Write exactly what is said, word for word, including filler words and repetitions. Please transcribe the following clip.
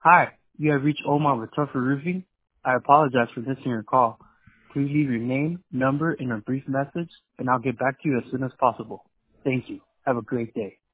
Hi, you have reached Omar with Tougher Roofing. I apologize for missing your call. Please leave your name, number, and a brief message, and I'll get back to you as soon as possible. Thank you. Have a great day.